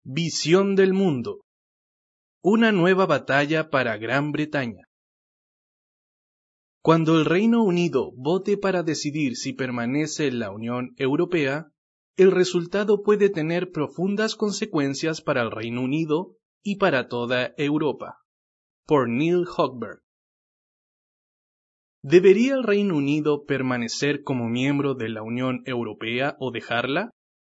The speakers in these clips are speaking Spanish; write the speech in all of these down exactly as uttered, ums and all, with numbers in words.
Visión del mundo. Una nueva batalla para Gran Bretaña. Cuando el Reino Unido vote para decidir si permanece en la Unión Europea, el resultado puede tener profundas consecuencias para el Reino Unido y para toda Europa. Por Neil Hochberg. ¿Debería el Reino Unido permanecer como miembro de la Unión Europea o dejarla?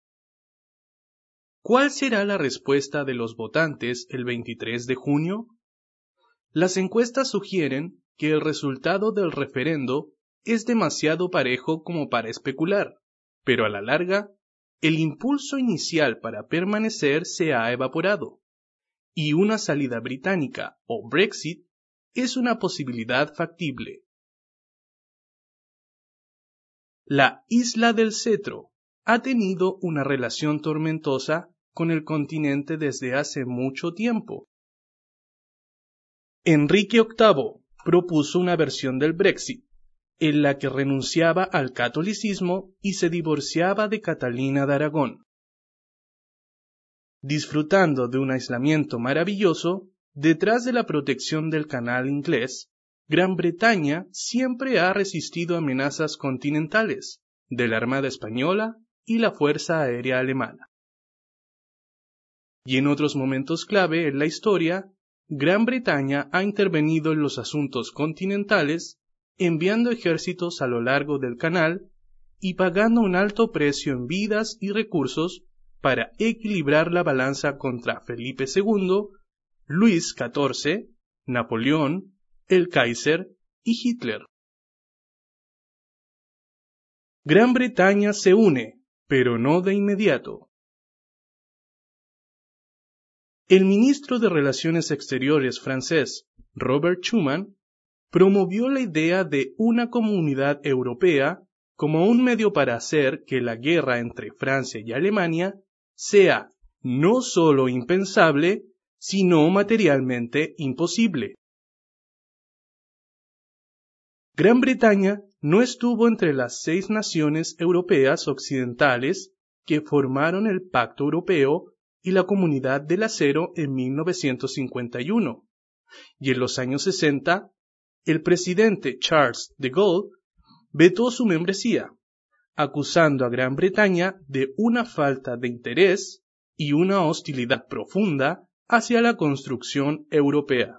¿Cuál será la respuesta de los votantes el veintitrés de junio? Las encuestas sugieren que el resultado del referendo es demasiado parejo como para especular, pero a la larga, el impulso inicial para permanecer se ha evaporado, y una salida británica o Brexit es una posibilidad factible. La Isla del Cetro ha tenido una relación tormentosa con el continente desde hace mucho tiempo. Enrique octavo propuso una versión del Brexit, en la que renunciaba al catolicismo y se divorciaba de Catalina de Aragón. Disfrutando de un aislamiento maravilloso, detrás de la protección del canal inglés, Gran Bretaña siempre ha resistido amenazas continentales, de la Armada Española y la Fuerza Aérea Alemana. Y en otros momentos clave en la historia, Gran Bretaña ha intervenido en los asuntos continentales, enviando ejércitos a lo largo del canal y pagando un alto precio en vidas y recursos para equilibrar la balanza contra Felipe segundo, Luis catorce, Napoleón, el Kaiser y Hitler. Gran Bretaña se une, pero no de inmediato. El ministro de Relaciones Exteriores francés, Robert Schuman, promovió la idea de una comunidad europea como un medio para hacer que la guerra entre Francia y Alemania sea no solo impensable, sino materialmente imposible. Gran Bretaña no estuvo entre las seis naciones europeas occidentales que formaron el Pacto Europeo y la Comunidad del Acero en mil novecientos cincuenta y uno, y en los años sesenta, el presidente Charles de Gaulle vetó su membresía, acusando a Gran Bretaña de una falta de interés y una hostilidad profunda hacia la construcción europea.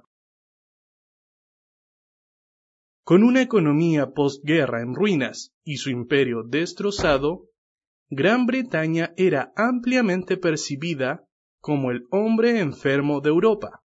Con una economía postguerra en ruinas y su imperio destrozado, Gran Bretaña era ampliamente percibida como el hombre enfermo de Europa.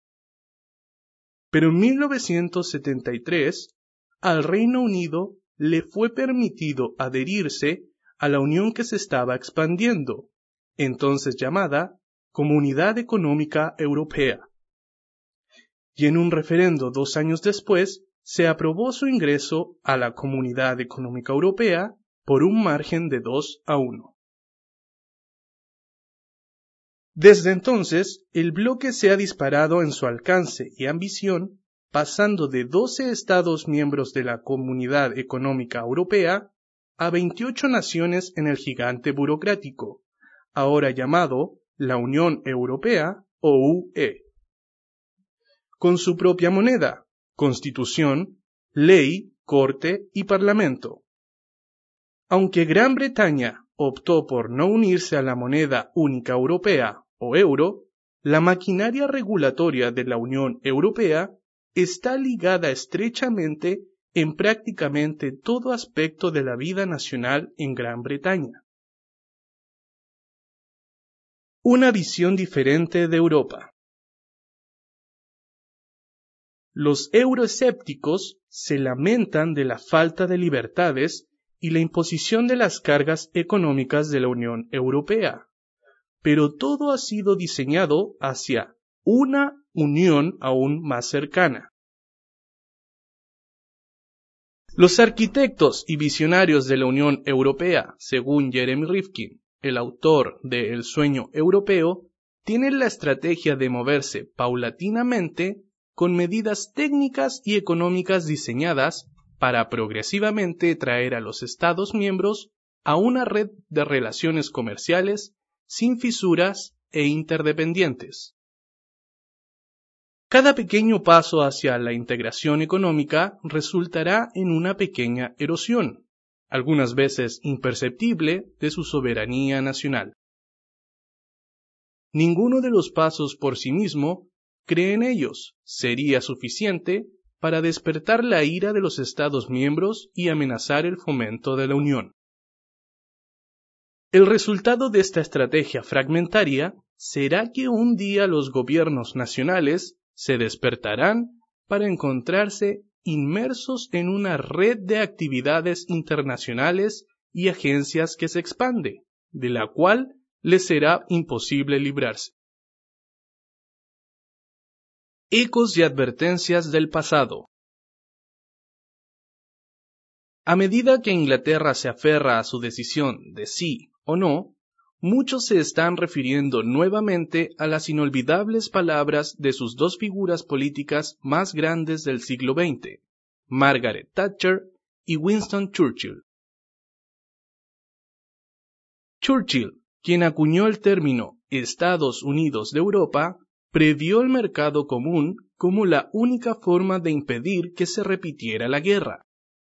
Pero en mil novecientos setenta y tres, al Reino Unido le fue permitido adherirse a la unión que se estaba expandiendo, entonces llamada Comunidad Económica Europea. Y en un referendo dos años después, se aprobó su ingreso a la Comunidad Económica Europea por un margen de dos a uno. Desde entonces, el bloque se ha disparado en su alcance y ambición, pasando de doce Estados miembros de la Comunidad Económica Europea a veintiocho naciones en el gigante burocrático, ahora llamado la Unión Europea o U E. Con su propia moneda, constitución, ley, corte y parlamento. Aunque Gran Bretaña optó por no unirse a la moneda única europea o euro, la maquinaria regulatoria de la Unión Europea está ligada estrechamente en prácticamente todo aspecto de la vida nacional en Gran Bretaña. Una visión diferente de Europa. Los euroescépticos se lamentan de la falta de libertades y la imposición de las cargas económicas de la Unión Europea, pero todo ha sido diseñado hacia una unión aún más cercana. Los arquitectos y visionarios de la Unión Europea, según Jeremy Rifkin, el autor de El sueño europeo, tienen la estrategia de moverse paulatinamente con medidas técnicas y económicas diseñadas para progresivamente traer a los Estados miembros a una red de relaciones comerciales sin fisuras e interdependientes. Cada pequeño paso hacia la integración económica resultará en una pequeña erosión, algunas veces imperceptible, de su soberanía nacional. Ninguno de los pasos por sí mismo, creen ellos, sería suficiente para despertar la ira de los Estados miembros y amenazar el fomento de la Unión. El resultado de esta estrategia fragmentaria será que un día los gobiernos nacionales se despertarán para encontrarse inmersos en una red de actividades internacionales y agencias que se expande, de la cual les será imposible librarse. Ecos y advertencias del pasado. A medida que Inglaterra se aferra a su decisión de sí o no, muchos se están refiriendo nuevamente a las inolvidables palabras de sus dos figuras políticas más grandes del siglo veinte, Margaret Thatcher y Winston Churchill. Churchill, quien acuñó el término Estados Unidos de Europa, previó el mercado común como la única forma de impedir que se repitiera la guerra.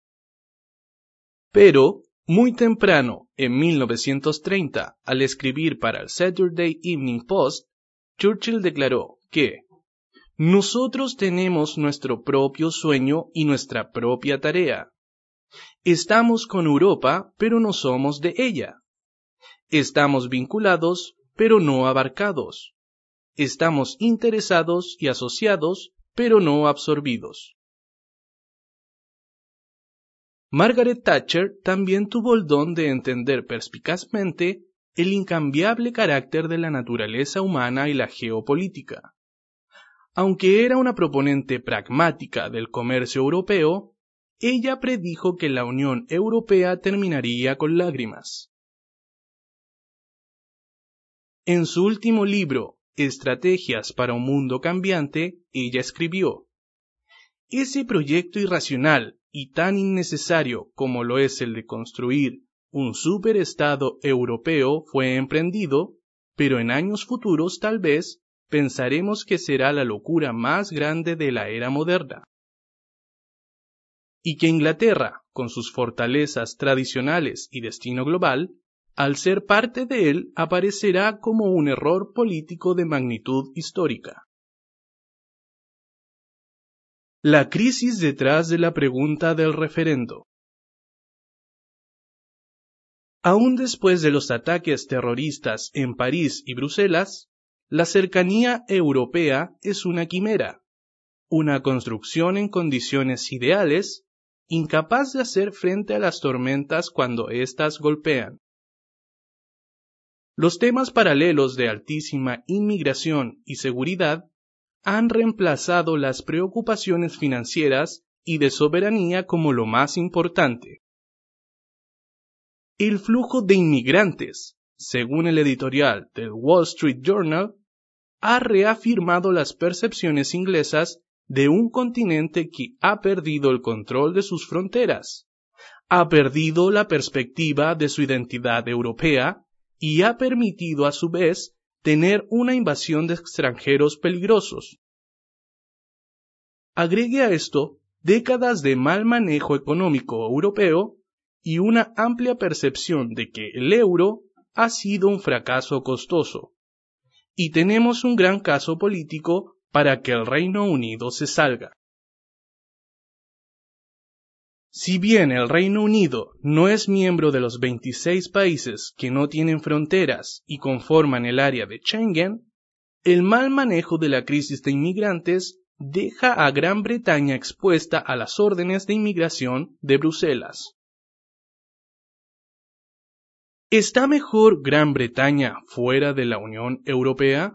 Pero, muy temprano, en mil novecientos treinta, al escribir para el Saturday Evening Post, Churchill declaró que «Nosotros tenemos nuestro propio sueño y nuestra propia tarea. Estamos con Europa, pero no somos de ella. Estamos vinculados, pero no abarcados. Estamos interesados y asociados, pero no absorbidos». Margaret Thatcher también tuvo el don de entender perspicazmente el incambiable carácter de la naturaleza humana y la geopolítica. Aunque era una proponente pragmática del comercio europeo, ella predijo que la Unión Europea terminaría con lágrimas. En su último libro, Estrategias para un mundo cambiante, ella escribió: «Ese proyecto irracional y tan innecesario como lo es el de construir un superestado europeo fue emprendido, pero en años futuros tal vez pensaremos que será la locura más grande de la era moderna. Y que Inglaterra, con sus fortalezas tradicionales y destino global, al ser parte de él aparecerá como un error político de magnitud histórica». La crisis detrás de la pregunta del referendo. Aún después de los ataques terroristas en París y Bruselas, la cercanía europea es una quimera, una construcción en condiciones ideales, incapaz de hacer frente a las tormentas cuando éstas golpean. Los temas paralelos de altísima inmigración y seguridad han reemplazado las preocupaciones financieras y de soberanía como lo más importante. El flujo de inmigrantes, según el editorial del Wall Street Journal, ha reafirmado las percepciones inglesas de un continente que ha perdido el control de sus fronteras, ha perdido la perspectiva de su identidad europea y ha permitido a su vez tener una invasión de extranjeros peligrosos. Agregue a esto décadas de mal manejo económico europeo y una amplia percepción de que el euro ha sido un fracaso costoso, y tenemos un gran caso político para que el Reino Unido se salga. Si bien el Reino Unido no es miembro de los veintiséis países que no tienen fronteras y conforman el área de Schengen, el mal manejo de la crisis de inmigrantes deja a Gran Bretaña expuesta a las órdenes de inmigración de Bruselas. ¿Está mejor Gran Bretaña fuera de la Unión Europea?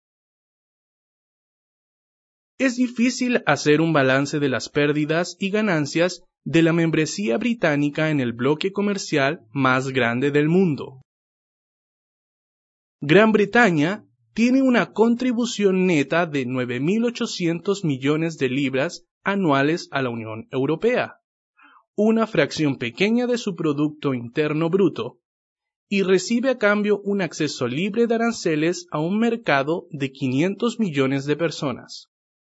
Es difícil hacer un balance de las pérdidas y ganancias de la membresía británica en el bloque comercial más grande del mundo. Gran Bretaña tiene una contribución neta de nueve mil ochocientos millones de libras anuales a la Unión Europea, una fracción pequeña de su Producto Interno Bruto, y recibe a cambio un acceso libre de aranceles a un mercado de quinientos millones de personas.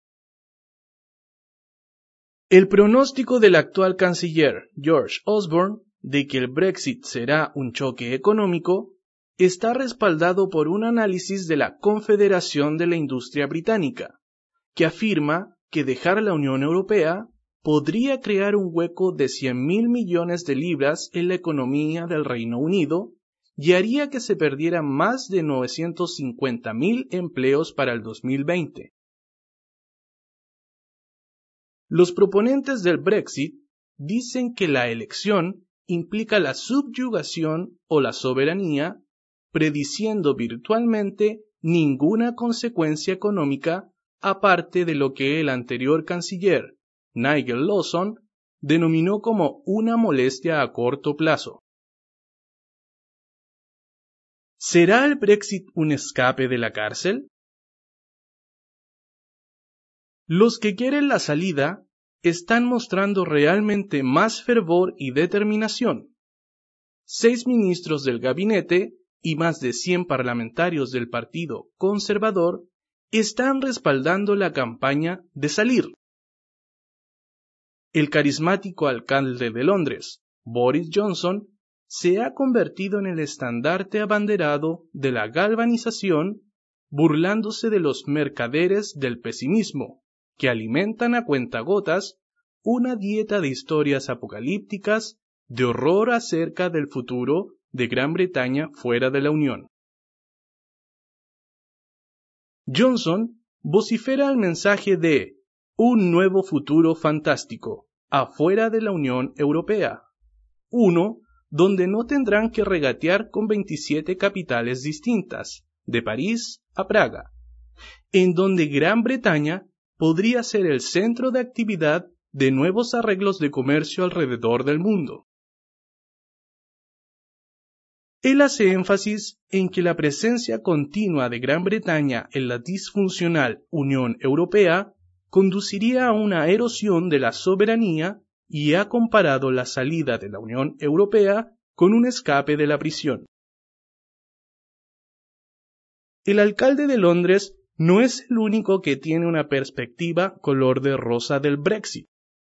El pronóstico del actual canciller George Osborne de que el Brexit será un choque económico está respaldado por un análisis de la Confederación de la Industria Británica, que afirma que dejar la Unión Europea podría crear un hueco de cien mil millones de libras en la economía del Reino Unido y haría que se perdieran más de novecientos cincuenta mil empleos para el dos mil veinte. Los proponentes del Brexit dicen que la elección implica la subyugación o la soberanía, prediciendo virtualmente ninguna consecuencia económica aparte de lo que el anterior canciller, Nigel Lawson, denominó como una molestia a corto plazo. ¿Será el Brexit un escape de la cárcel? Los que quieren la salida están mostrando realmente más fervor y determinación. Seis ministros del gabinete y más de cien parlamentarios del Partido Conservador están respaldando la campaña de salir. El carismático alcalde de Londres, Boris Johnson, se ha convertido en el estandarte abanderado de la galvanización, burlándose de los mercaderes del pesimismo, que alimentan a cuentagotas una dieta de historias apocalípticas de horror acerca del futuro de Gran Bretaña fuera de la Unión. Johnson vocifera el mensaje de un nuevo futuro fantástico afuera de la Unión Europea, uno donde no tendrán que regatear con veintisiete capitales distintas, de París a Praga, en donde Gran Bretaña podría ser el centro de actividad de nuevos arreglos de comercio alrededor del mundo. Él hace énfasis en que la presencia continua de Gran Bretaña en la disfuncional Unión Europea conduciría a una erosión de la soberanía y ha comparado la salida de la Unión Europea con un escape de la prisión. El alcalde de Londres no es el único que tiene una perspectiva color de rosa del Brexit.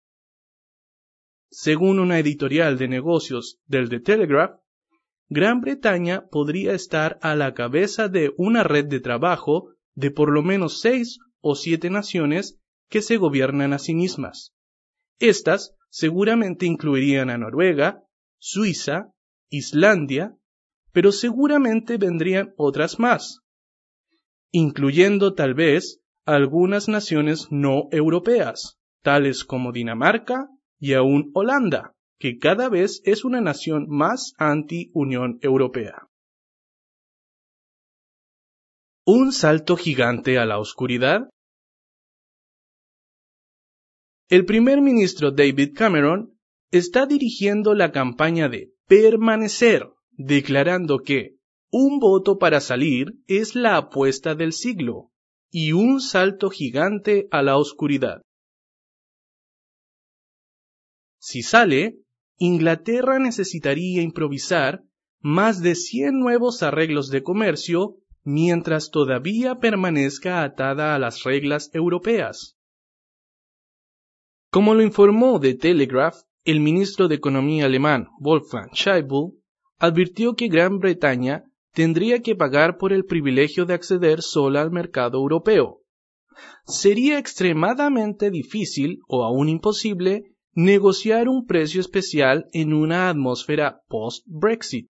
Según una editorial de negocios del The Telegraph, Gran Bretaña podría estar a la cabeza de una red de trabajo de por lo menos seis o siete naciones que se gobiernan a sí mismas. Estas seguramente incluirían a Noruega, Suiza, Islandia, pero seguramente vendrían otras más, incluyendo tal vez algunas naciones no europeas, tales como Dinamarca y aún Holanda, que cada vez es una nación más anti-Unión Europea. ¿Un salto gigante a la oscuridad? El primer ministro David Cameron está dirigiendo la campaña de permanecer, declarando que un voto para salir es la apuesta del siglo y un salto gigante a la oscuridad. Si sale, Inglaterra necesitaría improvisar más de cien nuevos arreglos de comercio mientras todavía permanezca atada a las reglas europeas. Como lo informó The Telegraph, el ministro de Economía alemán Wolfgang Schäuble advirtió que Gran Bretaña tendría que pagar por el privilegio de acceder sola al mercado europeo. Sería extremadamente difícil o aún imposible negociar un precio especial en una atmósfera post-Brexit.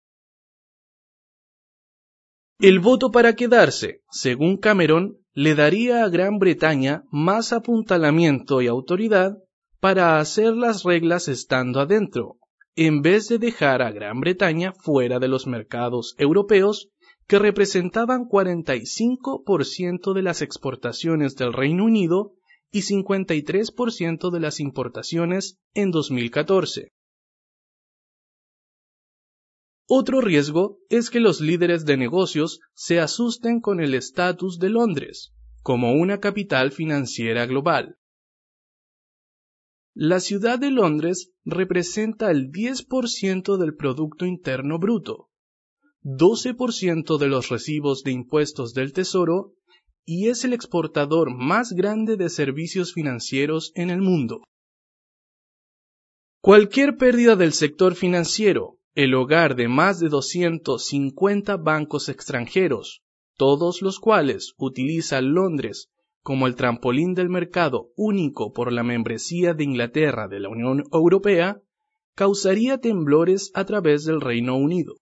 El voto para quedarse, según Cameron, le daría a Gran Bretaña más apuntalamiento y autoridad para hacer las reglas estando adentro, en vez de dejar a Gran Bretaña fuera de los mercados europeos que representaban cuarenta y cinco por ciento de las exportaciones del Reino Unido y cincuenta y tres por ciento de las importaciones en dos mil catorce. Otro riesgo es que los líderes de negocios se asusten con el estatus de Londres, como una capital financiera global. La ciudad de Londres representa el diez por ciento del Producto Interno Bruto doce por ciento de los recibos de impuestos del Tesoro y es el exportador más grande de servicios financieros en el mundo. Cualquier pérdida del sector financiero, el hogar de más de doscientos cincuenta bancos extranjeros, todos los cuales utilizan Londres como el trampolín del mercado único por la membresía de Inglaterra de la Unión Europea, causaría temblores a través del Reino Unido.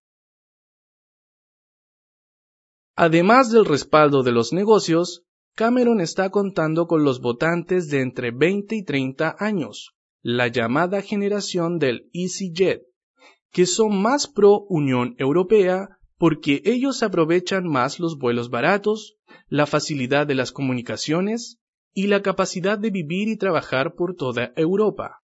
Además del respaldo de los negocios, Cameron está contando con los votantes de entre veinte y treinta años, la llamada generación del EasyJet, que son más pro Unión Europea porque ellos aprovechan más los vuelos baratos, la facilidad de las comunicaciones y la capacidad de vivir y trabajar por toda Europa.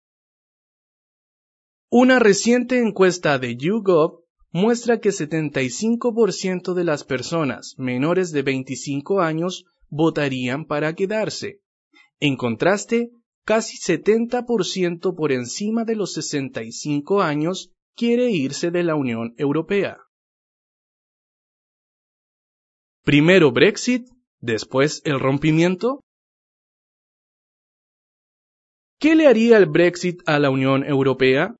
Una reciente encuesta de YouGov muestra que setenta y cinco por ciento de las personas menores de veinticinco años votarían para quedarse. En contraste, casi setenta por ciento por encima de los sesenta y cinco años quiere irse de la Unión Europea. Primero Brexit, después el rompimiento. ¿Qué le haría el Brexit a la Unión Europea?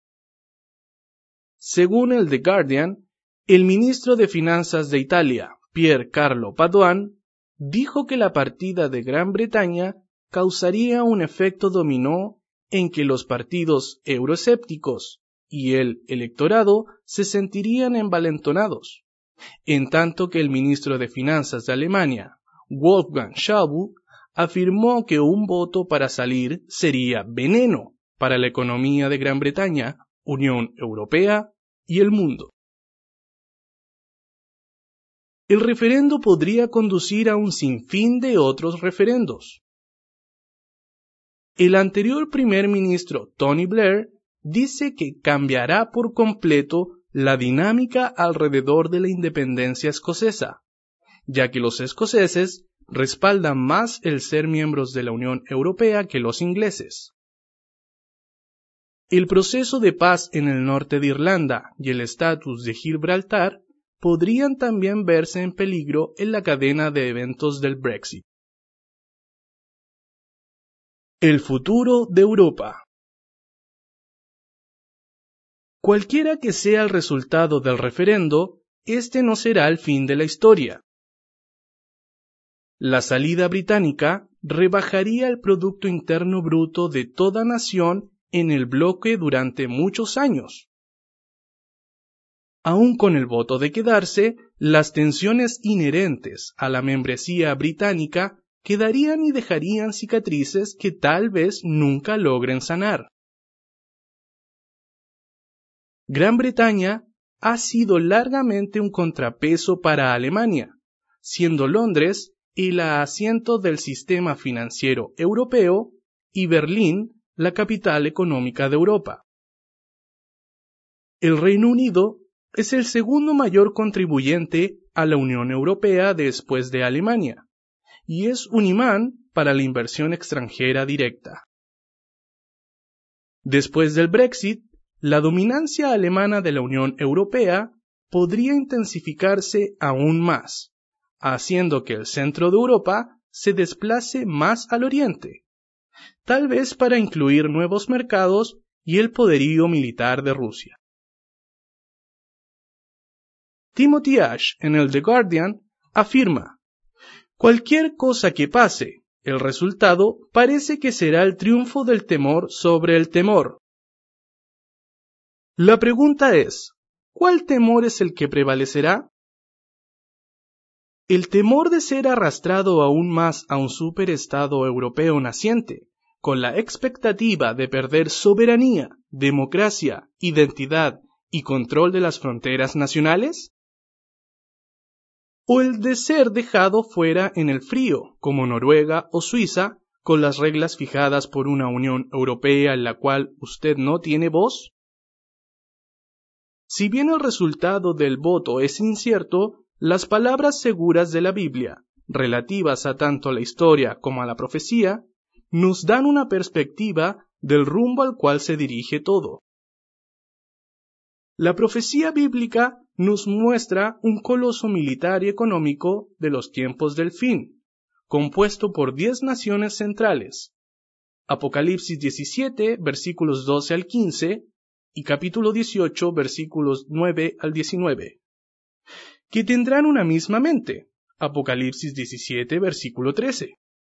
Según el The Guardian, el ministro de Finanzas de Italia, Pier Carlo Padoan, dijo que la partida de Gran Bretaña causaría un efecto dominó en que los partidos euroescépticos y el electorado se sentirían envalentonados, en tanto que el ministro de Finanzas de Alemania, Wolfgang Schäuble, afirmó que un voto para salir sería veneno para la economía de Gran Bretaña, Unión Europea y el mundo. El referendo podría conducir a un sinfín de otros referendos. El anterior primer ministro Tony Blair dice que cambiará por completo la dinámica alrededor de la independencia escocesa, ya que los escoceses respaldan más el ser miembros de la Unión Europea que los ingleses. El proceso de paz en el norte de Irlanda y el estatus de Gibraltar podrían también verse en peligro en la cadena de eventos del Brexit. El futuro de Europa. Cualquiera que sea el resultado del referendo, este no será el fin de la historia. La salida británica rebajaría el Producto Interno Bruto de toda nación en el bloque durante muchos años. Aún con el voto de quedarse, las tensiones inherentes a la membresía británica quedarían y dejarían cicatrices que tal vez nunca logren sanar. Gran Bretaña ha sido largamente un contrapeso para Alemania, siendo Londres el asiento del sistema financiero europeo y Berlín la capital económica de Europa. El Reino Unido es el segundo mayor contribuyente a la Unión Europea después de Alemania, y es un imán para la inversión extranjera directa. Después del Brexit, la dominancia alemana de la Unión Europea podría intensificarse aún más, haciendo que el centro de Europa se desplace más al oriente, tal vez para incluir nuevos mercados y el poderío militar de Rusia. Timothy Ash, en el The Guardian, afirma: cualquier cosa que pase, el resultado parece que será el triunfo del temor sobre el temor. La pregunta es, ¿cuál temor es el que prevalecerá? El temor de ser arrastrado aún más a un superestado europeo naciente, con la expectativa de perder soberanía, democracia, identidad y control de las fronteras nacionales? ¿O el de ser dejado fuera en el frío, como Noruega o Suiza, con las reglas fijadas por una Unión Europea en la cual usted no tiene voz? Si bien el resultado del voto es incierto, las palabras seguras de la Biblia, relativas a tanto a la historia como a la profecía, nos dan una perspectiva del rumbo al cual se dirige todo. La profecía bíblica nos muestra un coloso militar y económico de los tiempos del fin, compuesto por diez naciones centrales. Apocalipsis diecisiete, versículos doce al quince, y capítulo dieciocho, versículos nueve al diecinueve, que tendrán una misma mente. Apocalipsis diecisiete, versículo trece.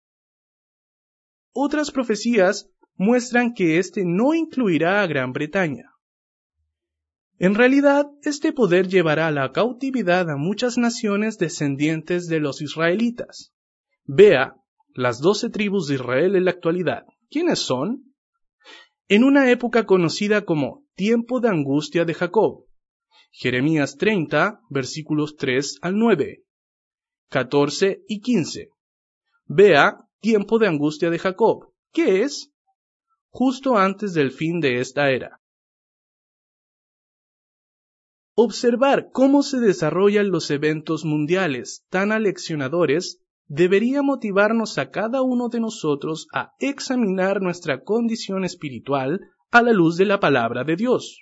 Otras profecías muestran que éste no incluirá a Gran Bretaña. En realidad, este poder llevará a la cautividad a muchas naciones descendientes de los israelitas. Vea, las doce tribus de Israel en la actualidad. ¿Quiénes son? En una época conocida como tiempo de angustia de Jacob. Jeremías treinta, versículos tres al nueve, catorce y quince. Vea, tiempo de angustia de Jacob. ¿Qué es? Justo antes del fin de esta era. Observar cómo se desarrollan los eventos mundiales tan aleccionadores debería motivarnos a cada uno de nosotros a examinar nuestra condición espiritual a la luz de la palabra de Dios.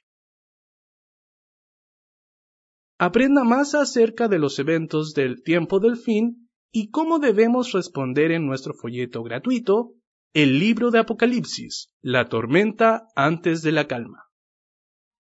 Aprenda más acerca de los eventos del tiempo del fin y cómo debemos responder en nuestro folleto gratuito, El libro de Apocalipsis, la tormenta antes de la calma.